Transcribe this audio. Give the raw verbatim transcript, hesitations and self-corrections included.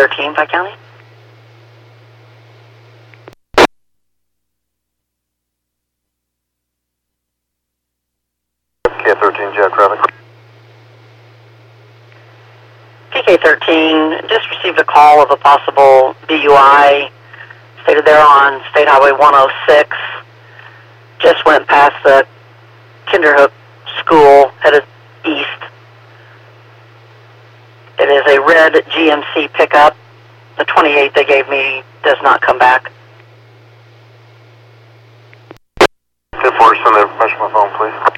thirteen, Pike County. K thirteen, jet traffic. P K thirteen, just received a call of a possible D U I, stated there on State Highway one oh six. Just went past the Kinderhook School, headed east. It is a red G M C pickup. The twenty-eight they gave me does not come back. ten four, send the information on my phone, please.